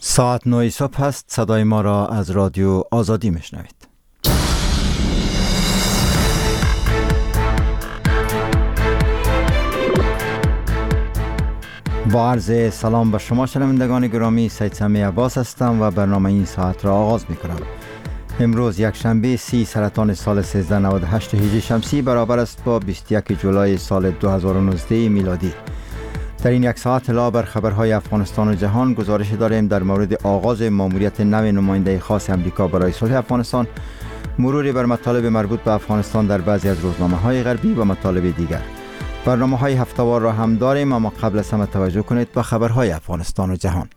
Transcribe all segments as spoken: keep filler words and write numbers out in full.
ساعت نه صبح است. صدای ما را از رادیو آزادی میشنوید. با عرض سلام به شما شنوندگان گرامی، سید سمی عباس هستم و برنامه این ساعت را آغاز می کنم. امروز یک شنبه سی سرطان سال سیزده نود و هشت هجری شمسی برابر است با بیست و یک جولای سال دو هزار و نوزده میلادی. در این یک ساعت علاوه بر خبرهای افغانستان و جهان گزارش داریم در مورد آغاز ماموریت نو نماینده خاص امریکا برای صلح افغانستان، مروری بر مطالب مربوط به افغانستان در بعضی از روزنامه‌های غربی و مطالب دیگر. برنامه‌های هفته‌وار را هم داریم، اما قبل از همه توجه کنید به خبرهای افغانستان و جهان.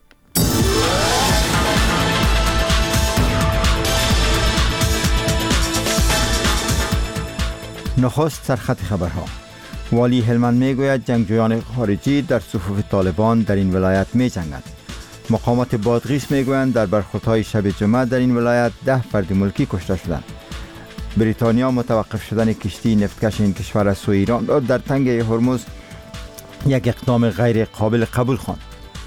نخست سرخط خبرها. والی هلمند میگوید جنگجویان خارجی در صفوف طالبان در این ولایت می جنگند. مقامات بادغیس میگویند در برخوردهای شب جمعه در این ولایت ده فرد ملکی کشته شدند. بریتانیا متوقف شدن کشتی نفتکش این کشور از سوی ایران را در تنگه هرمز یک اقدام غیر قابل قبول خواند.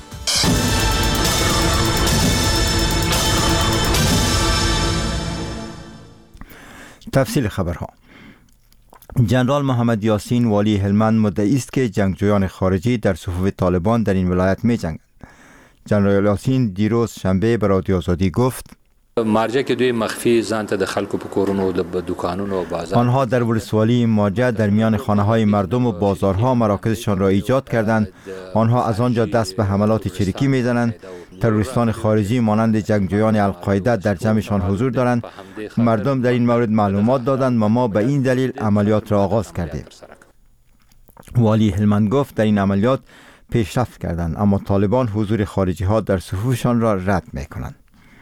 تفصیل خبرها. جنرال محمد یاسین والی هلمند مدعی است که جنگجویان خارجی در صفوف طالبان در این ولایت می جنگند. جنرال یاسین دیروز شنبه به رادیو آزادی گفت مارجه که دوی مخفی زانت د خلکو په کورونو و دکانونو و بازار آنها در ولسوالی مارجه در میان خانه های مردم و بازارها مراکزشان را ایجاد کردند. آنها از آنجا دست به حملات چریکی میزنند. تروریستان خارجی مانند جنگجویان القاعده در جمعشان حضور دارند. مردم در این مورد معلومات دادند و ما به این دلیل عملیات را آغاز کردیم. والی هلمند گفت در این عملیات پیشرفت کردند، اما طالبان حضور خارجی ها در صفوفشان را رد می کنند.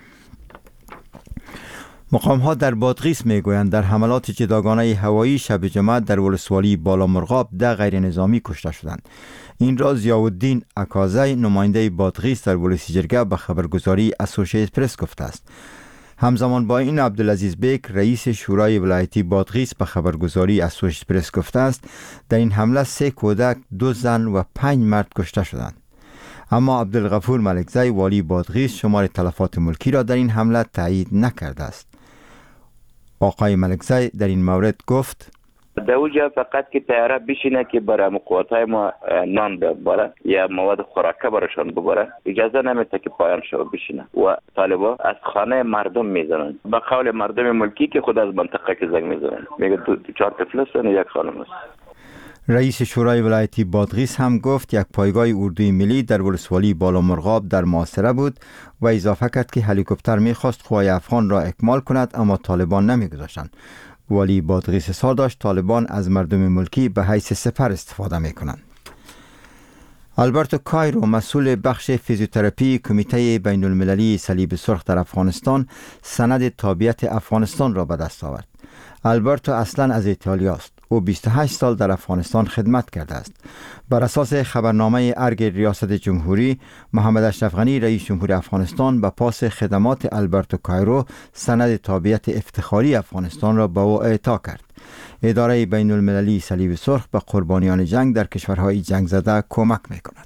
مقام ها در بادغیس می گویند در حملات جداگانه هوایی شب جمعه در ولسوالی بالا مرغاب ده غیر نظامی کشته شدند. این را ضیاءالدین اکازی نماینده بادغیس در ولسی جرگه به خبرگزاری اسوشییتد پرس گفته است. همزمان با این عبدالعزیز بیک رئیس شورای ولایتی بادغیس به خبرگزاری اسوشییتد پرس گفته است در این حمله سه کودک، دو زن و پنج مرد کشته شدند. اما عبدالغفور ملکزی والی بادغیس شمار تلفات ملکی را در این حمله تایید نکرده است. آقای ملکزی در این مورد گفت در اونجا فقط که طیاره بشینه که برای قوت‌های ما نان ببره یا مواد خوراکه براشون ببره، اجازه نمیده که پایان شو بشینه و طالبا از خانه مردم میزنن. به قول مردم ملکی که خود از منطقه که زنگ میزنن، میگه دو چهار طفل هستن یک خانم است. رئیس شورای ولایتی بادغیس هم گفت یک پایگاه اردوی ملی در ولسوالی بالا مرغاب در محاصره بود و اضافه کرد که هلیکوپتر میخواست قوای افغان را اکمال کند، اما طالبان نمیگذاشتند. والی بادغیس اصرار داشت طالبان از مردم ملکی به حیث سپر استفاده میکنند. آلبرتو کایرو مسئول بخش فیزیوتراپی کمیته بین المللی صلیب سرخ در افغانستان سند تابعیت افغانستان را به دست آورد. آلبرتو اصلا از ایتالیا است. او بیست و هشت سال در افغانستان خدمت کرده است. بر اساس خبرنامه ارگ ریاست جمهوری، محمد اشرف غنی رئیس جمهور افغانستان به پاس خدمات آلبرتو کایرو سند تابعیت افتخاری افغانستان را به او اعطا کرد. اداره بین المللی صلیب سرخ به قربانیان جنگ در کشورهای جنگ زده کمک می‌کند.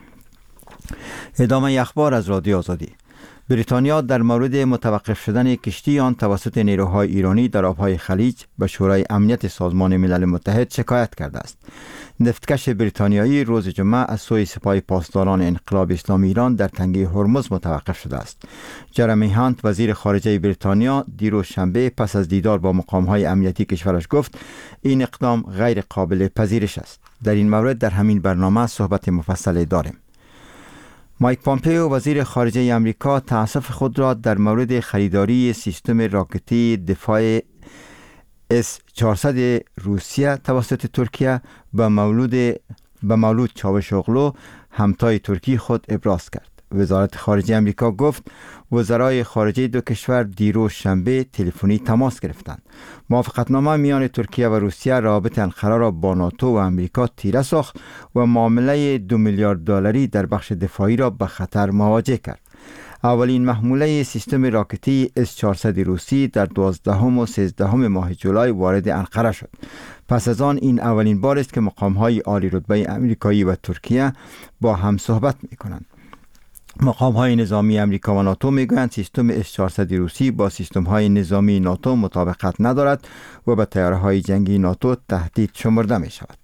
ادامه اخبار از رادیو آزادی. بریتانیا در مورد متوقف شدن کشتی آن توسط نیروهای ایرانی در آبهای خلیج به شورای امنیت سازمان ملل متحد شکایت کرده است. نفتکش بریتانیایی روز جمعه از سوی سپاه پاسداران انقلاب اسلامی ایران در تنگه هرمز متوقف شده است. جرمی هانت وزیر خارجه بریتانیا دیروز شنبه پس از دیدار با مقامهای امنیتی کشورش گفت این اقدام غیر قابل پذیرش است. در این مورد در همین برنامه صحبت مفصل داریم. مایک پامپئو وزیر خارجه امریکا تأسف خود را در مورد خریداری سیستم راکتی دفاع اس چهارصد روسیه توسط ترکیه به مولود به مولود چاوشوغلو همتای ترکی خود ابراز کرد. وزارت خارجه امریکا گفت وزرای خارجه دو کشور دیروز شنبه تلفنی تماس گرفتند. موافقتنامه میان ترکیه و روسیه رابط انقره را با ناتو و امریکا تیره ساخت و معامله دو میلیارد دلاری در بخش دفاعی را به خطر مواجه کرد. اولین محموله سیستم راکتی اس چهارصد روسی در دوازدهم و سیزدهم ماه جولای وارد انقره شد. پس از آن این اولین بار است که مقام‌های عالی رتبه امریکایی و ترکیه با هم صحبت می‌کنند. مقام های نظامی امریکا و ناتو میگویند سیستم اس چهارصد روسی با سیستم های نظامی ناتو مطابقت ندارد و به طیاره های جنگی ناتو تهدید شمرده می شود.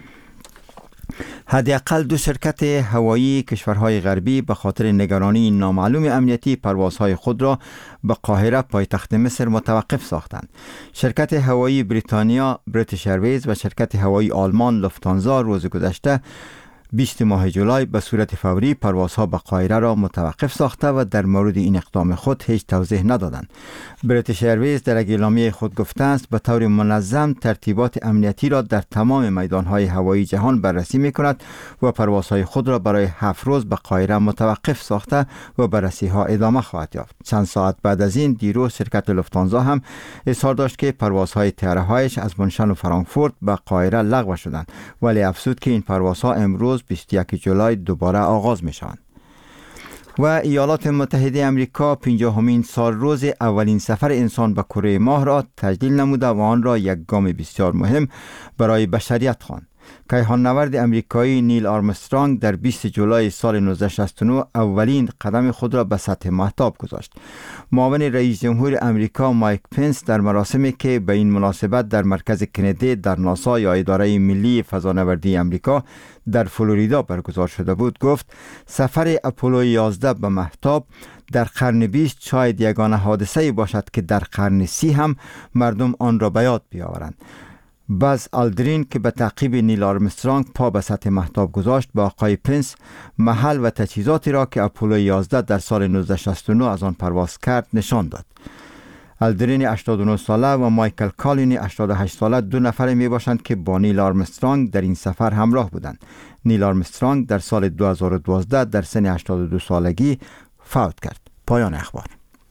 حداقل دو شرکت هوایی کشورهای غربی به خاطر نگرانی نامعلوم امنیتی پروازهای خود را به قاهره پایتخت مصر متوقف ساختند. شرکت هوایی بریتانیا بریتیش ایرویز و شرکت هوایی آلمان لوفتانزا روز گذشته بیست ماه جولای به صورت فوری پروازها به قاهره را متوقف ساخته و در مورد این اقدام خود هیچ توضیح ندادند. بریتیش ایرویز در اعلامیه خود گفته است به طور منظم ترتیبات امنیتی را در تمام میدانهای هوایی جهان بررسی می‌کند و پروازهای خود را برای هفت روز به قاهره متوقف ساخته و بررسی‌ها ادامه خواهد یافت. چند ساعت بعد از این دیروز شرکت لوفتانزا هم اظهار داشت که پروازهای طیاره‌هایش از منشن و فرانکفورت به قاهره لغو شدند، ولی افزود که این پروازها امروز بیست و یکم جولای دوباره آغاز می شوند. و ایالات متحده امریکا پنجاهمین سال روز اولین سفر انسان به کره ماه را تجلیل نموده و آن را یک گام بسیار مهم برای بشریت خواند. کیهان نورد امریکایی نیل آرمسترانگ در بیست جولای سال نوزده شصت و نه اولین قدم خود را به سطح مهتاب گذاشت. معاون رئیس جمهور امریکا مایک پنس در مراسمی که به این مناسبت در مرکز کندی در ناسا یا اداره ملی فضانوردی امریکا در فلوریدا برگزار شده بود گفت سفر اپولو یازده به مهتاب در قرن بیست شاید یگانه حادثه‌ای باشد که در قرن سی هم مردم آن را به یاد بیاورند. باز آلدرین که به تعقیب نیل آرمسترانگ پا به سطح مهتاب گذاشت با آقای پنس محل و تجهیزاتی را که اپولو یازده در سال نوزده شصت و نه از آن پرواز کرد نشان داد. آلدرین هشتاد و نه ساله و مایکل کالین هشتاد و هشت ساله دو نفر می باشند که با نیل آرمسترانگ در این سفر همراه بودند. نیل آرمسترانگ در سال دو هزار و دوازده در سن هشتاد و دو سالگی فوت کرد. پایان اخبار.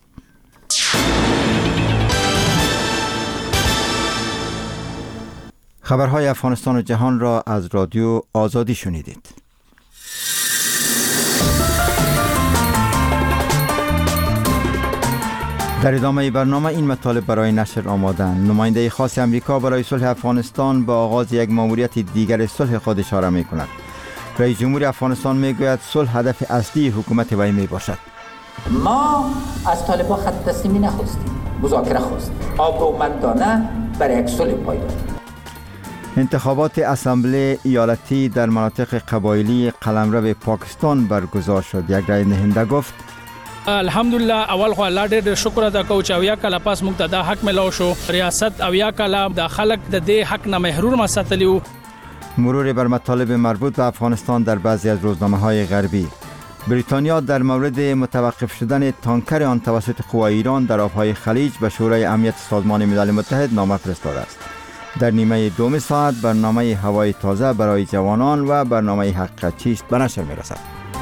خبرهای افغانستان و جهان را از رادیو آزادی شنیدید. در ادامه برنامه این مطالب برای نشر آمادند. نماینده خاص امریکا برای صلح افغانستان با آغاز یک ماموریت دیگر صلح خود اشاره می کند. رئیس جمهور افغانستان می گوید صلح هدف اصلی حکومت وی می باشد. ما از طالبان خط تسلیمی نخواستیم، مذاکره خواستیم، آبرومندانه برای یک صلح پایدار. انتخابات اسامبله ایالتی در مناطق قبایلی قلمرو پاکستان برگزار شد. یک رای دهنده گفت الحمدلله اول خو الله ډېر شکر ادا کوم چې اویا کاله پاس موږ ته دا حق ملو شو. ریاست اویا کاله د خلک د دې حق نه محروم ساتلیو. مرور بر مطالب مربوط به افغانستان در بعضی از روزنامه‌های غربی. بریتانیا در مورد متوقف شدن تانکر آن توسط قوای ایران در آبهای خلیج به شورای امنیت سازمان ملل متحد نامه فرستاده است. در نیمه دوم ساعت برنامه هوای تازه برای جوانان و برنامه حقیقت چیست به نشر می‌رسد.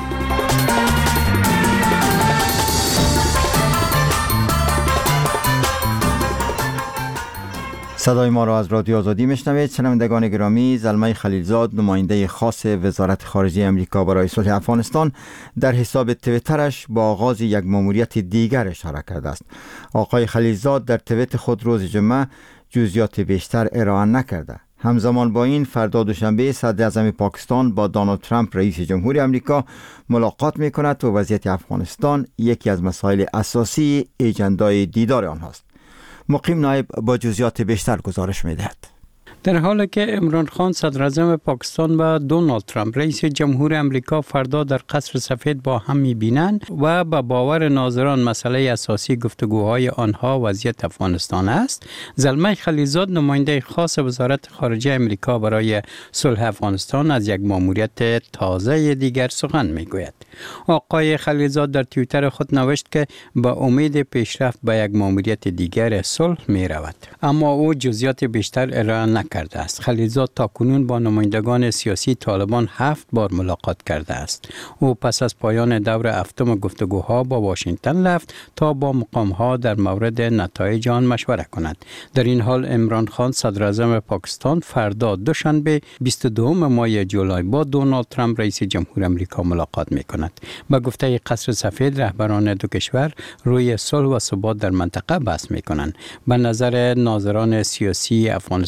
صدای ما را از رادیو آزادی میشنوید. شنوندگان گرامی، زلمه خلیلزاد نماینده خاص وزارت خارجه امریکا برای صلح افغانستان در حساب توییترش با آغاز یک ماموریت دیگر اشاره کرده است. آقای خلیلزاد در توییت خود روز جمعه جزئیات بیشتر ارائه نکرده. همزمان با این فردا دوشنبه صدر اعظم پاکستان با دونالد ترامپ رئیس جمهور امریکا ملاقات میکند و وضعیت افغانستان یکی از مسائل اساسی اجندای دیدار آنهاست. مقیم نایب با جزئیات بیشتر گزارش می‌دهد. در حالی که عمران خان صدر اعظم پاکستان و دونالد ترامپ رئیس جمهور امریکا فردا در قصر سفید با هم می‌بینند و به باور ناظران مسئله اساسی گفتگوهای آنها وضعیت افغانستان است، زلمه خلیلزاد نماینده خاص وزارت خارجه امریکا برای صلح افغانستان از یک ماموریت تازه دیگر سخن می‌گوید. آقای خلیلزاد در توییتر خود نوشت که با امید پیشرفت به یک ماموریت دیگر صلح می‌رود، اما او جزئیات بیشتر ارائه نکرده است. خلیلزاد تاکنون با نمایندگان سیاسی طالبان هفت بار ملاقات کرده است. او پس از پایان دور هفتم گفتگوها با واشنگتن رفت تا با مقام‌ها در مورد نتایج آن مشوره کند. در این حال عمران خان صدر اعظم پاکستان فردا دوشنبه بیست و دو ماه جولای با دونالد ترامپ رئیس جمهور امریکا ملاقات می‌کند. به گفته قصر سفید رهبران دو کشور روی صلح و ثبات در منطقه بحث می‌کنند. به نظر ناظران سیاسی افغانستان و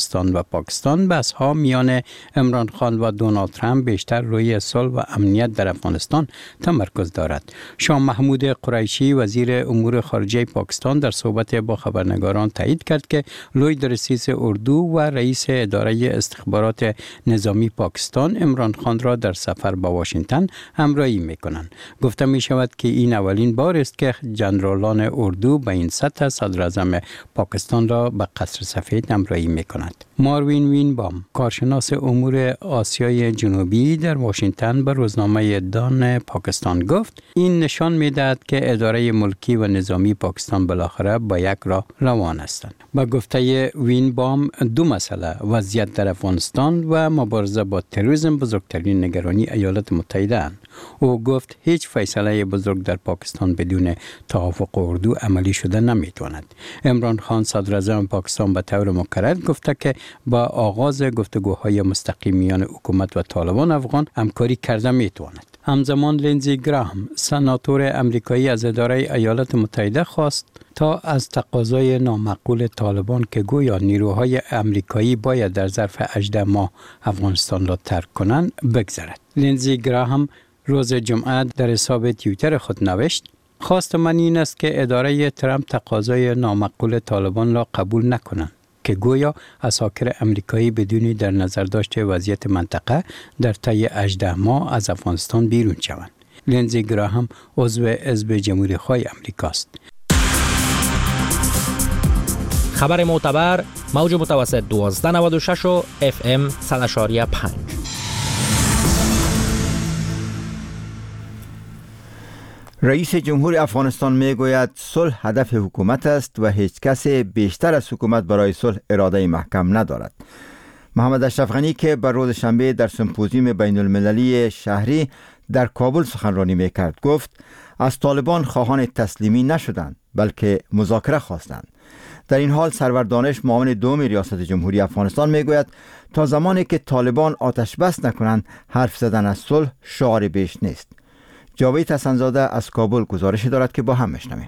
پاکستان بحث ها میان عمران خان و دونالد ترامپ بیشتر روی صلح و امنیت در افغانستان تمرکز دارد. شاه محمود قریشی وزیر امور خارجه پاکستان در صحبت با خبرنگاران تایید کرد که لوید رئیس اردو و رئیس اداره استخبارات نظامی پاکستان عمران خان را در سفر به واشنگتن همراهی می‌کنند. گفته می شود که این اولین بار است که ژنرالان اردو به این سطح صدر اعظم پاکستان را به قصر سفید همراهی می‌کند. ماروین وینبام کارشناس امور آسیای جنوبی در واشنگتن به روزنامه دان پاکستان گفت این نشان می‌دهد که اداره ملکی و نظامی پاکستان بالاخره با یک راه روان هستند. با گفته وینبام دو مسئله وضعیت در افغانستان و مبارزه با تروریسم بزرگترین نگرانی ایالات متحده اند. او گفت هیچ فیصله بزرگ در پاکستان بدون توافق اردو عملی شده نمیتواند. عمران خان صدر اعظم پاکستان به طور مکرر گفته که با آغاز گفتگوهای مستقیم میان حکومت و طالبان افغان همکاری کرده میتواند. همزمان لینزی گراهم سناتور امریکایی از اداره ایالات متحده خواست تا از تقاضای نامعقول طالبان که گویا نیروهای امریکایی باید در ظرف هجده ماه افغانستان را ترک کنند بگذرد. لینزی گراهم روز جمعه در حساب توییتر خود نوشت خواست من این است که اداره ترامپ تقاضای نامعقول طالبان را قبول نکنند که گویا عساکر امریکایی بدون در نظر داشته وضعیت منطقه در طی هجده ماه از افغانستان بیرون شوند. لینزی گراهم عضو حزب جمهوری خواه امریکاست. خبر معتبر موج متوسط دوازده نود و شش و اف ام صد و شش و پنج. رئیس جمهور افغانستان میگوید صلح هدف حکومت است و هیچ کس بیشتر از حکومت برای صلح اراده محکم ندارد. محمد اشرف غنی که بر روز شنبه در سمپوزیوم بین المللی شهری در کابل سخنرانی میکرد گفت از طالبان خواهان تسلیمی نشدند بلکه مذاکره خواستند. در این حال سرور دانش معاون دوم ریاست جمهوری افغانستان میگوید تا زمانی که طالبان آتش بس نکنند حرف زدن از صلح شعار بیش نیست. جاوید حسن‌زاده از کابل گزارشی دارد که با هم میشنویم.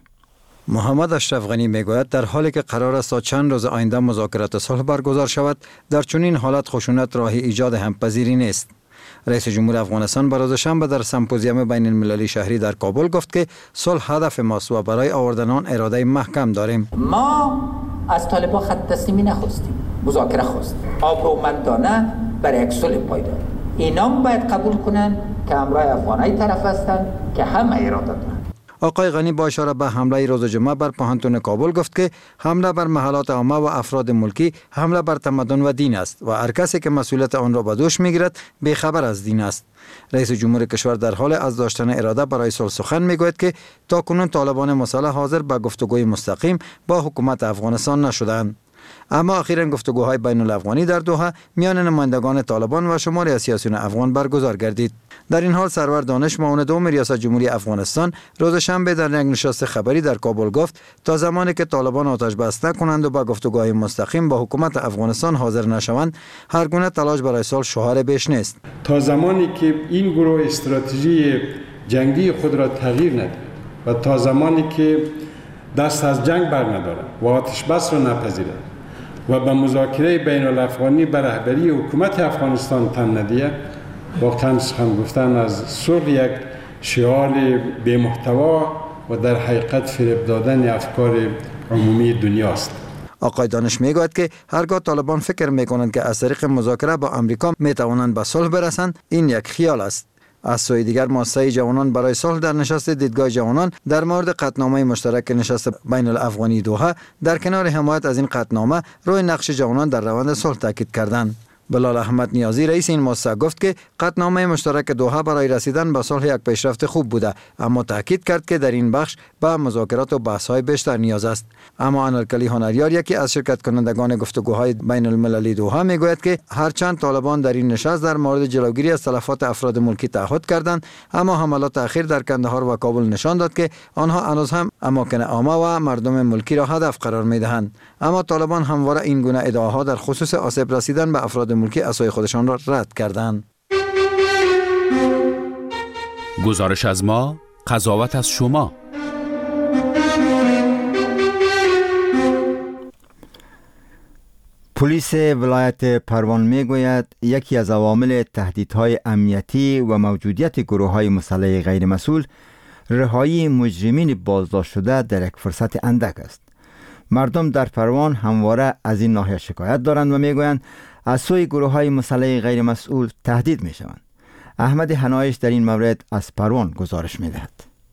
محمد اشرف غنی میگوید در حالی که قرار است تا چند روز آینده مذاکرات صلح برگزار شود، در چنین حالت خشونت راه ایجاد همپذیری نیست. رئیس جمهور افغانستان بر روز شنبه در سمپوزیوم بین المللی شهری در کابل گفت که صلح هدف ماست و برای آوردن آن اراده محکم داریم. ما از طالبان خط تسلیمی نخواستیم، مذاکره خواستیم، آبرومندانه برای یک صلح پایدار. اینا باید قبول کنن که همراه افغانای طرف هستند که همه اراده دارند. آقای غنی با اشاره به حمله روز جمعه بر پوهنتون کابل گفت که حمله بر محلات عامه و افراد ملکی حمله بر تمدن و دین است و هر کسی که مسئولیت آن را به دوش میگیرد بیخبر از دین است. رئیس جمهور کشور در حال از داشتن اراده برای صلح سخن میگوید که تاکنون طالبان مسلح حاضر به گفتگوی مستقیم با حکومت افغانستان نشدند. اما اخیراً گفتگوهای بین الافغانی در دوحه میان نمایندگان طالبان و شماری از سیاسیون افغان برگزار گردید. در این حال سرور دانش معاون دوم ریاست جمهوری افغانستان روز شنبه در یک نشست خبری در کابل گفت تا زمانی که طالبان آتش بس نکنند و با گفتگوهای مستقیم با حکومت افغانستان حاضر نشوند، هر گونه تلاش برای صلح شعار بیش نیست. تا زمانی که این گروه استراتژی جنگی خود را تغییر نده و تا زمانی که دست از جنگ برندارند و آتش بس را نپذیرند و به مذاکره بین الافغانی به رهبری حکومت افغانستان تن ندهد، واقعا سخن گفتن از صلح یک شعار بی محتوا و در حقیقت فریب دادن افکار عمومی دنیاست. آقای دانش میگوید که هرگاه طالبان فکر میکنند که از طریق مذاکره با امریکا میتوانند به صلح برسند، این یک خیال است. از سوی دیگر مؤسسه جوانان برای صلح در نشست دیدگاه جوانان در مورد قطعنامه مشترک نشست بین الافغانی دوحه در کنار حمایت از این قطعنامه روی نقش جوانان در روند صلح تاکید کردند. بلال احمد نیازی رئیس این مؤسسه گفت که قطعنامه مشترک دوحه برای رسیدن به صلح یک پیشرفت خوب بوده، اما تاکید کرد که در این بخش به مذاکرات و بحث‌های بیشتر نیاز است. اما انارکلی هنریار یکی از شرکت کنندگان گفتگوهای بین المللی دوحه میگوید که هرچند طالبان در این نشست در مورد جلوگیری از تلفات افراد ملکی تعهد کردند، اما حملات اخیر در کندهار و کابل نشان داد که آنها هنوز هم اماکن عامه و مردم ملکی را هدف قرار میدهند. اما طالبان همواره این گونه ادعاها در خصوص آسیب رسیدن به افراد ملکی از سوی خودشان را رد کردند. گزارش از ما، قضاوت از شما. پلیس ولایت پروان میگوید یکی از عوامل تهدیدهای امنیتی و موجودیت گروه‌های مسلح غیر مسئول رهایی مجرمین بازداشت شده در یک فرصت اندک است. مردم در پروان همواره از این ناحیه شکایت دارند و میگویند از سوی گروه‌های مسلح غیر مسئول تهدید میشوند. احمد حنایش در این مورد از پروان گزارش میدهد.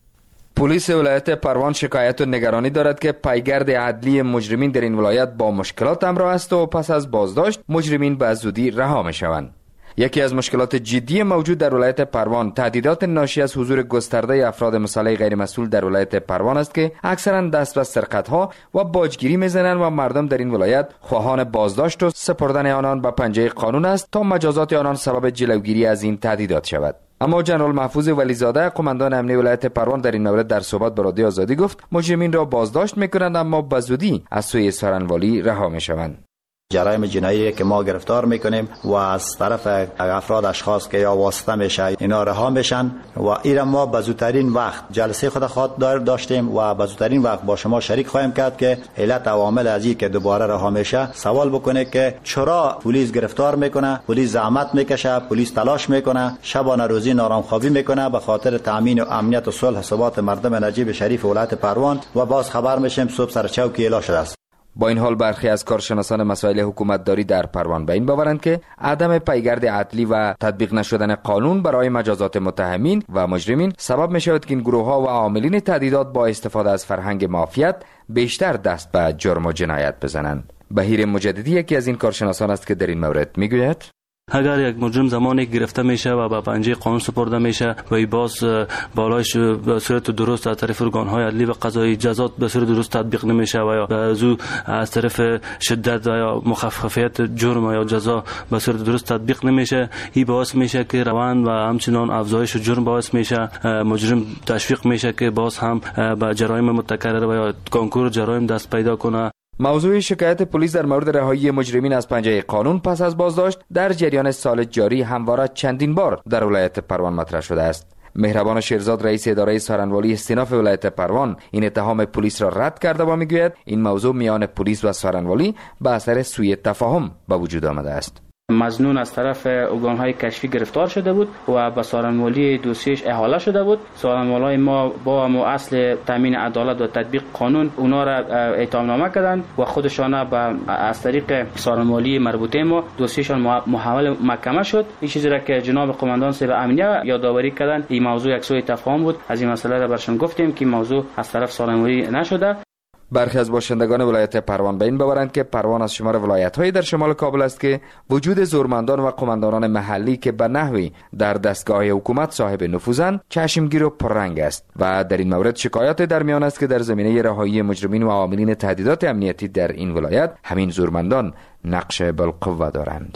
پلیس ولایت پروان شکایت و نگرانی دارد که پیگرد عدلی مجرمین در این ولایت با مشکلات همراه است و پس از بازداشت مجرمین به زودی رها میشوند. یکی از مشکلات جدی موجود در ولایت پروان تهدیدات ناشی از حضور گسترده افراد مسلح غیر مسئول در ولایت پروان است که اکثرا دست به سرقت‌ها و باجگیری میزنند و مردم در این ولایت خواهان بازداشت و سپردن آنان به پنجه قانون است تا مجازات آنان سبب جلوگیری از این تهدیدات شود. اما جنرال محفوظ ولیزاده قماندان امنی ولایت پروان در این مورد در صحبت با رادیو آزادی گفت مجرمین را بازداشت میکنند اما به زودی از سوی سارنوالی رها میشوند. جرایم جنایی که ما گرفتار میکنیم و از طرف افراد اشخاص که یا واسطه میشه اینا رها میشن و ایرا ما به زودترین وقت جلسه خود خود داشتیم و به زودترین وقت با شما شریک خواهیم کرد که علت عوامل از این که دوباره رها میشه سوال بکنه که چرا پلیس گرفتار میکنه، پلیس زحمت میکشه، پلیس تلاش میکنه، شبانه روزی نارام خوابی میکنه به خاطر تامین و امنیت و صلح ثبات مردم نجیب شریف ولایت پروان و باز خبر میشیم صبح سر چوکی اعلام شده است. با این حال برخی از کارشناسان مسائل حکومتداری در پروان به این باورند که عدم پیگرد عدلی و تطبیق نشدن قانون برای مجازات متهمین و مجرمین سبب می شود که این گروه ها و عاملین تهدیدات با استفاده از فرهنگ مافیات بیشتر دست به جرم و جنایت بزنند. بهیر مجددی یکی از این کارشناسان است که در این مورد می گوید اگر یک مجرم زمانی گرفته میشه و به پنجه قانون سپرده میشه و باز بالایش به صورت درست از طرف ارگان‌های عدلی و قضایی جزات به صورت درست تطبیق نمیشه و یا از از طرف شدت یا مخففیت جرم یا جزا به صورت درست تطبیق نمیشه، این باعث میشه که روند و همچنان افزایش جرم باعث میشه، مجرم تشویق میشه که باز هم به جرایم متکرر و یا کانکور جرایم دست پیدا کنه. موضوع شکایت پلیس در مورد رهایی مجرمین از پنجه قانون پس از بازداشت در جریان سال جاری همواره چندین بار در ولایت پروان مطرح شده است. مهربان شیرزاد رئیس اداره سارنوالی استیناف ولایت پروان این اتهام پلیس را رد کرده و میگوید این موضوع میان پلیس و سارنوالی به اثر سوء تفاهم به وجود آمده است. مظنون از طرف ارگان‌های کشفی گرفتار شده بود و به سارنوالی دوسیش احاله شده بود. سارنوالای ما با مو اصل تامین عدالت و تطبیق قانون اونا را اتهامنامه کردند و خودشان به از طریق سارنوالی مربوطه ما دوسیشان محول محکمه شد. این چیزی را که جناب قماندان صاحب امنیه یادآوری کردند این موضوع یک سوء تفاهم بود. از این مسئله را برشان گفتیم که موضوع از طرف سارنوالی نشده. برخی از باشندگان ولایت پروان به این باورند که پروان از شمار ولایت‌های در شمال کابل است که وجود زورمندان و قماندانان محلی که به نحوی در دستگاه حکومت صاحب نفوذند چشمگیر و پررنگ است و در این مورد شکایات در میان است که در زمینه رهایی مجرمین و عاملین تهدیدات امنیتی در این ولایت همین زورمندان نقش بالقوه دارند.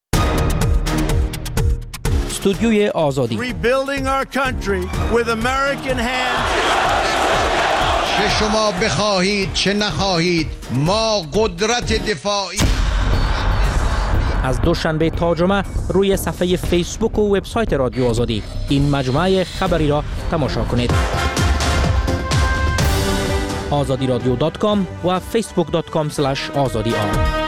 استودیوی آزادی چه شما بخواهید چه نخواهید ما قدرت دفاعی. از دوشنبه تا جمعه روی صفحه فیسبوک و وبسایت رادیو آزادی این مجموعه خبری را تماشا کنید. آزادی رادیو دات کام و فیسبوک دات کام اسلش آزادی آر.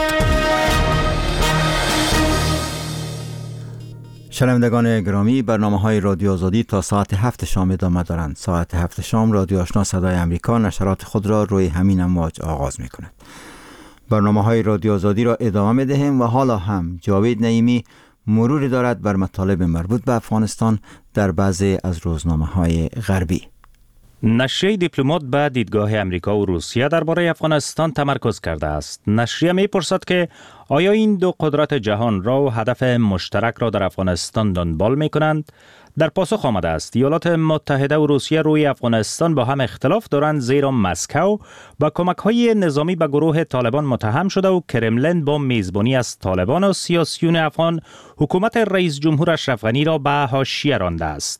شنوندگان گرامی، برنامه‌های رادیو آزادی تا ساعت هفت شام ادامه دارند. ساعت هفت شام رادیو آشنا صدای امریکا نشرات خود را روی همین امواج آغاز می‌کند. برنامه‌های رادیو آزادی را ادامه می‌دهیم و حالا هم جاوید نعیمی مروری دارد بر مطالب مربوط به افغانستان در بعضی از روزنامه‌های غربی. نشریه دیپلمات به دیدگاه امریکا و روسیه درباره افغانستان تمرکز کرده است. نشریه می‌پرسد که آیا این دو قدرت جهان را و هدف مشترک را در افغانستان دنبال می‌کنند؟ در پاسخ آمده است ایالات متحده و روسیه روی افغانستان با هم اختلاف دارند، زیرا مسکو با کمک‌های نظامی به گروه طالبان متهم شده و کرملین با میزبانی از طالبان و سیاسیون افغان حکومت رئیس جمهور اشرف غنی را به حاشیه رانده است.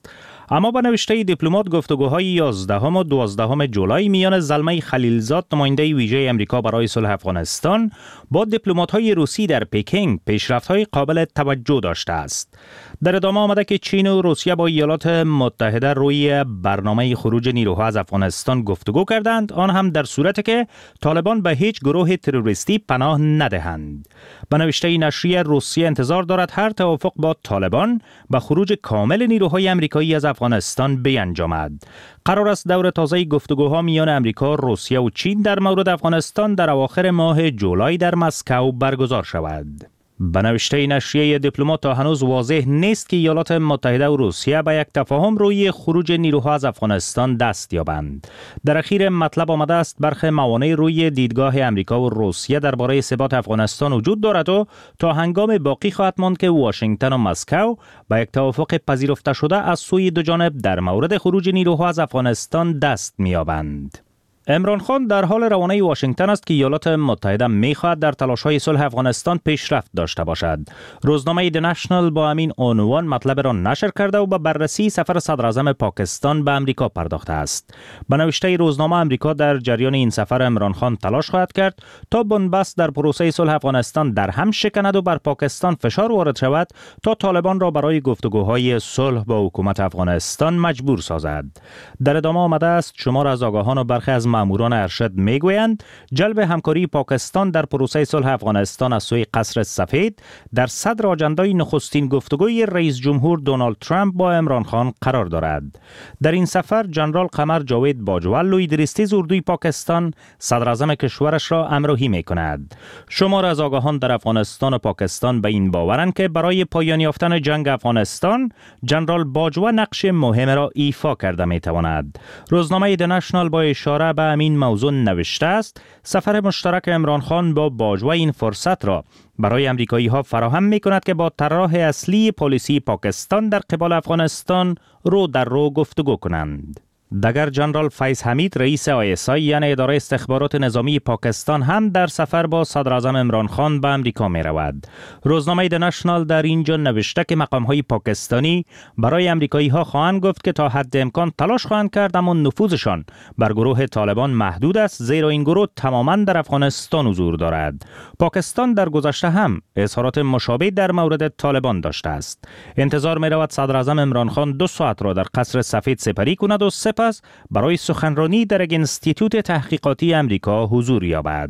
اما به نوشته دیپلمات گفتگوهای یازدهم و دوازدهم جولای میان زلمه خلیلزاد نماینده ویژه امریکا برای صلح افغانستان با دیپلمات‌های روسی در پکینگ پیشرفت‌های قابل توجه داشته است. در ادامه آمده که چین و روسیه با ایالات متحده روی برنامه خروج نیروها از افغانستان گفتگو کردند، آن هم در صورتی که طالبان به هیچ گروه تروریستی پناه ندهند. به نوشته نشریه روسیه انتظار دارد هر توافق با طالبان به خروج کامل نیروهای آمریکایی از افغانستان بیانجامد. قرار است دور تازه گفتگوها میان امریکا، روسیه و چین در مورد افغانستان در اواخر ماه جولای در مسکو برگزار شود. به نوشته نشریه دیپلمات تا هنوز واضح نیست که ایالات متحده و روسیه به یک تفاهم روی خروج نیروها از افغانستان دست یابند. در اخیر مطلب آمده است برخی موانع روی دیدگاه امریکا و روسیه درباره ثبات افغانستان وجود دارد و تا هنگام باقی خواهد ماند که واشنگتن و مسکو به یک توافق پذیرفته شده از سوی دو جانب در مورد خروج نیروها از افغانستان دست می‌یابند. عمران خان در حال روانه واشنگتن است که ایالات متحده می‌خواهد در تلاش‌های صلح افغانستان پیشرفت داشته باشد. روزنامه دی نشنال با همین عنوان مطلب را نشر کرده و به بررسی سفر صدراعظم پاکستان به امریکا پرداخته است. به نوشته روزنامه امریکا در جریان این سفر عمران خان تلاش خواهد کرد تا بنبست در پروسه صلح افغانستان در هم شکند و بر پاکستان فشار وارد شود تا طالبان را برای گفتگوهای صلح با حکومت افغانستان مجبور سازد. در ادامه آمده است شمار از آگاهان و برخی از ماموران ارشد میگویند جلب همکاری پاکستان در پروسه صلح افغانستان از سوی قصر سفید در صدر آجندای نخستین گفتگوی رئیس جمهور دونالد ترامپ با عمران خان قرار دارد. در این سفر جنرال قمر جاوید باجوه لوی دریستیز اردوی پاکستان صدر اعظم کشورش را همراهی میکند. شمار از آگاهان در افغانستان و پاکستان به این باورند که برای پایان یافتن جنگ افغانستان جنرال باجوه نقش مهم را ایفا کرده میتواند. روزنامه دی نشنال با اشاره به همین موضوع نوشته است سفر مشترک عمران خان با باجوه این فرصت را برای امریکایی ها فراهم می کند که با طراح اصلی پالیسی پاکستان در قبال افغانستان رو در رو گفتگو کنند. دگر جنرال فیض حمید رئیس آی اس آی یعنی اداره استخبارات نظامی پاکستان هم در سفر با صدر اعظم عمران خان به امریکا می رود. روزنامه دی نشنال در اینجا نوشته که مقام های پاکستانی برای امریکایی ها خواهند گفت که تا حد امکان تلاش خواهند کرد اما نفوذشان بر گروه طالبان محدود است، زیرا این گروه تماما در افغانستان حضور دارد. پاکستان در گذشته هم اظهارات مشابه در مورد طالبان داشته است. انتظار می رود صدر اعظم عمران خان دو ساعت را در قصر سفید سپری کند و سپس برای سخنرانی در یک انستیتوت تحقیقاتی امریکا حضور یابد.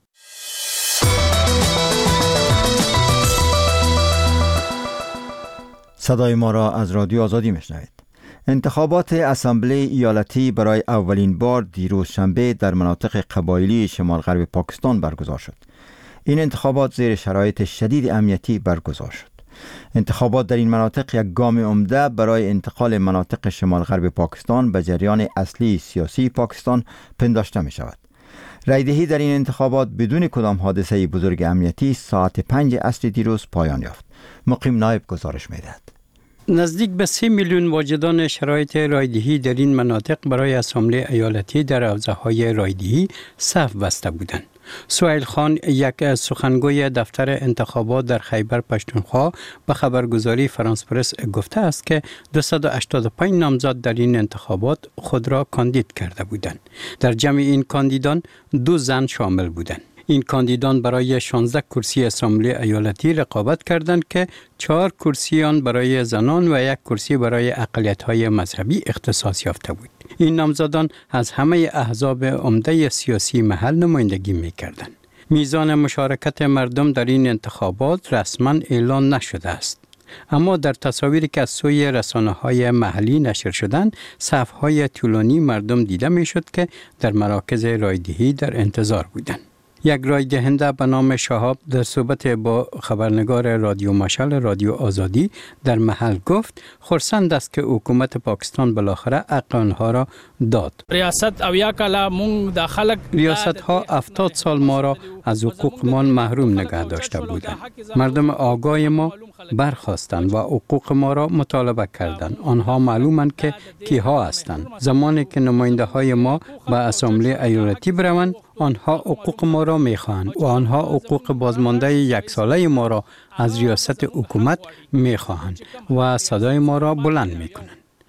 صدای ما را از رادیو آزادی میشنوید. انتخابات اسامبله ایالتی برای اولین بار دیروز شنبه در مناطق قبایلی شمال غرب پاکستان برگزار شد. این انتخابات زیر شرایط شدید امنیتی برگزار شد. انتخابات در این مناطق یک گام عمده برای انتقال مناطق شمال غرب پاکستان به جریان اصلی سیاسی پاکستان پنداشته می شود. رایدهی در این انتخابات بدون کدام حادثه بزرگ امنیتی ساعت پنج عصر دیروز پایان یافت. مقیم نایب گزارش می دهد. نزدیک به سه میلیون واجدان شرایط رایدهی در این مناطق برای اسامبله ایالتی در حوزه‌های رایدهی صف بسته بودند. سهیل خان یک سخنگوی دفتر انتخابات در خیبر پشتونخوا به خبرگزاری فرانس پرس گفته است که دویست و هشتاد و پنج نامزد در این انتخابات خود را کاندید کرده بودند. در جمع این کاندیدان دو زن شامل بودند. این کاندیدان برای شانزده کرسی اسامبله ایالتی رقابت کردند که چهار کرسی آن برای زنان و یک کرسی برای اقلیت‌های مذهبی اختصاص یافته بود. این نامزدان از همه احزاب عمده سیاسی محل نمایندگی می‌کردند. میزان مشارکت مردم در این انتخابات رسما اعلان نشده است. اما در تصاویری که از سوی رسانه‌های محلی نشر شدند، صف‌های طولانی مردم دیده می‌شد که در مراکز رایدهی در انتظار بودند. یک رای دهنده به نام شهاب در صحبت با خبرنگار رادیو مشعل رادیو آزادی در محل گفت خرسند است که حکومت پاکستان بالاخره حق آنها را داد. ریاست اویا کالا مونږ د خلک ریاست ها هفتاد سال ما را از حقوقمان محروم نگه داشته بودند. مردم آگاه ما برخاستند و حقوق ما را مطالبه کردند. آنها معلومند که کیها هستند. زمانی که نماینده های ما به اسامبله ایالتی بروند آنها حقوق ما را میخواهند و آنها حقوق بازمانده یک ساله ما را از ریاست حکومت میخواهند و صدای ما را بلند میکنند.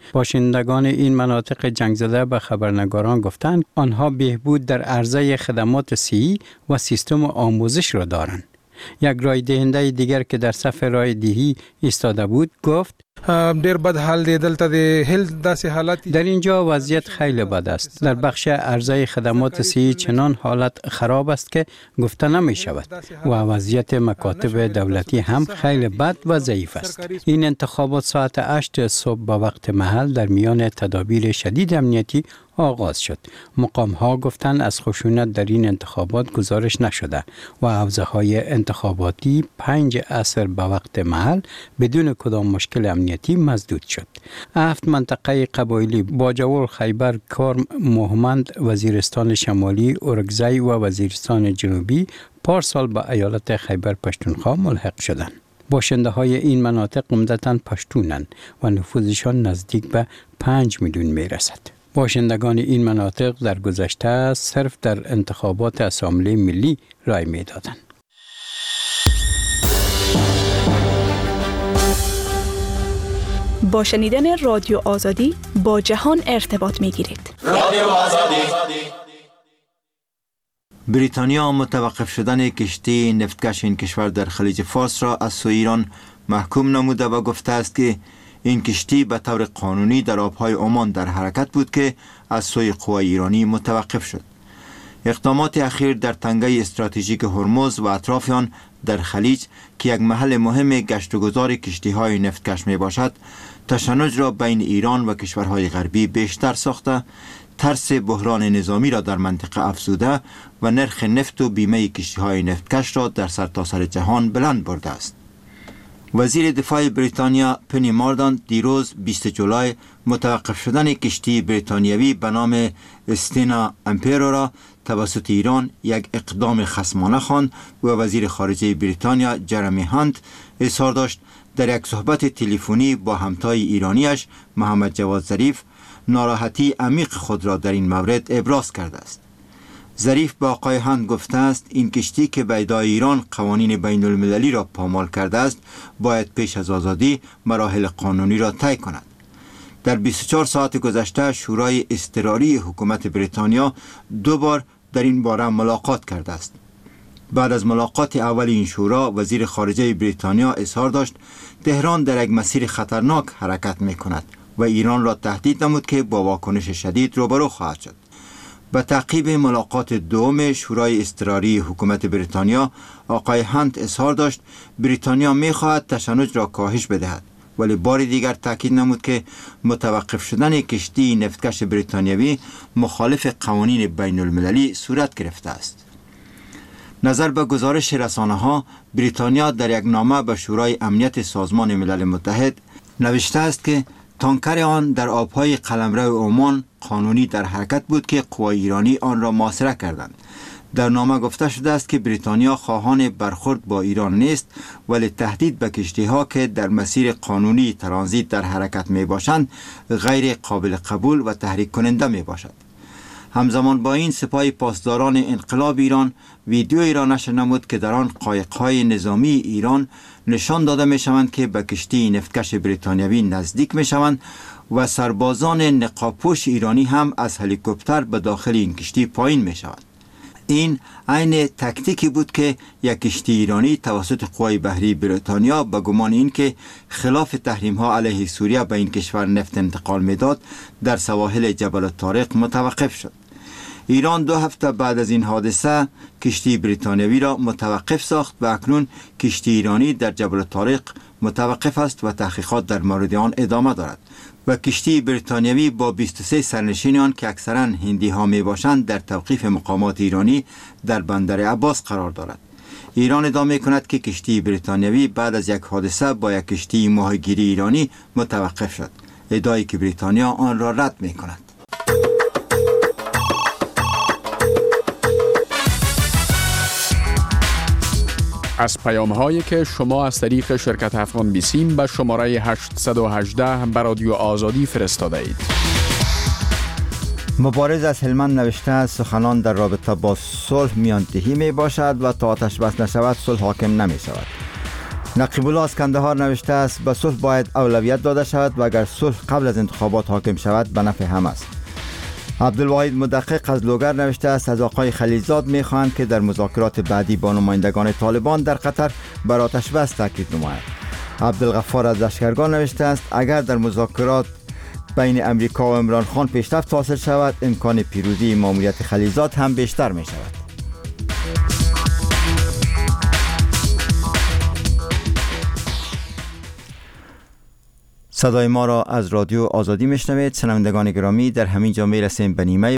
باشندگان این مناطق جنگ زده به خبرنگاران گفتند آنها بهبود در عرضه خدمات صحی و سیستم آموزش را دارند. یک رای دهنده دیگر که در صف رای دهی ایستاده بود گفت ډیر بد حال دی دلته د هیلث داسې حالت در اینجا وضعیت خیلی بد است. در بخش عرضه خدمات صحی چنان حالت خراب است که گفته نمی شود و وضعیت مکاتب دولتی هم خیلی بد و ضعیف است. این انتخابات ساعت هشت صبح به وقت محل در میان تدابیر شدید امنیتی آغاز شد. مقام ها گفتند از خشونت در این انتخابات گزارش نشده و حوزه های انتخاباتی پنج عصر به وقت محل بدون کدام مشکل امنیتی مسدود شد. هفت منطقه قبایلی باجوور، خیبر، کرم، مهمند، وزیرستان شمالی، اورگزای و وزیرستان جنوبی پارسال به ایالت خیبر پشتونخوا ملحق شدند. باشنده های این مناطق عمدتاً پشتونند و نفوذشان نزدیک به پنج میلیون می رسد. باشندگان این مناطق در گذشته صرف در انتخابات اسامبله ملی رای می دادند. با شنیدن رادیو آزادی با جهان ارتباط می گیرید. رادیو آزادی. بریتانیا متوقف شدن کشتی نفتکش این کشور در خلیج فارس را از سوی ایران محکوم نموده و گفته است که این کشتی به طور قانونی در آبهای عمان در حرکت بود که از سوی قوای ایرانی متوقف شد. اقدامات اخیر در تنگه استراتژیک هرمز و اطراف آن در خلیج که یک محل مهم گشت و گذار کشتی‌های نفتکش می باشد، تشنج را بین ایران و کشورهای غربی بیشتر ساخته، ترس بحران نظامی را در منطقه افزوده و نرخ نفت و بیمه کشتی‌های نفتکش را در سرتاسر جهان بلند برده است. وزیر دفاع بریتانیا پنی ماردان دیروز بیست جولای متوقف شدن کشتی بریتانیایی به نام استینا امپیرو را توسط ایران یک اقدام خصمانه خواند و وزیر خارجه بریتانیا جرمی هانت اظهار داشت در یک صحبت تلفنی با همتای ایرانیش محمد جواد ظریف ناراحتی عمیق خود را در این مورد ابراز کرده است. ظریف با آقای هند گفته است این کشتی که به ادعای ایران قوانین بین المللی را پامال کرده است باید پیش از آزادی مراحل قانونی را طی کند. در بیست و چهار ساعت گذشته شورای اضطراری حکومت بریتانیا دو بار در این باره ملاقات کرده است. بعد از ملاقات اول این شورا وزیر خارجه بریتانیا اظهار داشت تهران در یک مسیر خطرناک حرکت می کند و ایران را تهدید نمود که با واکنش شدید روبرو خواهد شد. به تعقیب ملاقات دوم شورای اضطراری حکومت بریتانیا آقای هانت اظهار داشت بریتانیا می خواهد تشنج را کاهش بدهد، ولی بار دیگر تاکید نمود که متوقف شدن کشتی نفتکش بریتانیایی مخالف قوانین بین المللی صورت گرفته است. نظر به گزارش رسانه‌ها بریتانیا در یک نامه به شورای امنیت سازمان ملل متحد نوشته است که تانکر آن در آبهای قلمرو عمان قانونی در حرکت بود که قوای ایرانی آن را محاصره کردند. در نامه گفته شده است که بریتانیا خواهان برخورد با ایران نیست، ولی تهدید به کشتی‌ها که در مسیر قانونی ترانزیت در حرکت می باشند غیر قابل قبول و تحریک کننده می باشد. همزمان با این سپاه پاسداران انقلاب ایران ویدیویی را نشر نمود که در آن قایق‌های نظامی ایران نشان داده می شوند که به کشتی نفتکش بریتانیایی نزدیک می شوند و سربازان نقابپوش ایرانی هم از هلیکوپتر به داخل این کشتی پایین می شوند. این عین تکتیکی بود که یک کشتی ایرانی توسط قوای بحری بریتانیا به گمان این که خلاف تحریم ها علیه سوریه به این کشور نفت انتقال میداد در سواحل جبل الطارق متوقف شد. ایران دو هفته بعد از این حادثه کشتی بریتانیایی را متوقف ساخت و اکنون کشتی ایرانی در جبل الطارق متوقف است و تحقیقات در مورد آن ادامه دارد و کشتی بریتانیایی با بیست و سه سرنشینان که اکثرا هندی ها می باشند در توقیف مقامات ایرانی در بندر عباس قرار دارد. ایران ادعا می کند که کشتی بریتانیایی بعد از یک حادثه با یک کشتی ماهیگیری ایرانی متوقف شد، ادعایی که بریتانیا آن را رد می کند. از پیام هایی که شما از طریق شرکت افغان بیسیم به شماره هشت یک هشت به رادیو آزادی فرستاده اید. مبارز از هلمند نوشته است سخنان در رابطه با صلح میانتهی می باشد و تا آتش بس نشود صلح حاکم نمی شود. نقیب الله از کندهار نوشته است به صلح باید اولویت داده شود و اگر صلح قبل از انتخابات حاکم شود به نفع هم است. عبدالواحد مدقق از لوگر نوشته است از آقای خلیلزاد می‌خواهند که در مذاکرات بعدی با نمایندگان طالبان در قطر بر آتش بس تاکید نماید. عبدالغفار از لشکرگاه نوشته است اگر در مذاکرات بین امریکا و عمران خان پیشرفت حاصل شود امکان پیروزی ماموریت خلیلزاد هم بیشتر می شود. صدای ما را از رادیو آزادی میشنوید. شنوندگان گرامی، در همین جا میرسیم به نیمه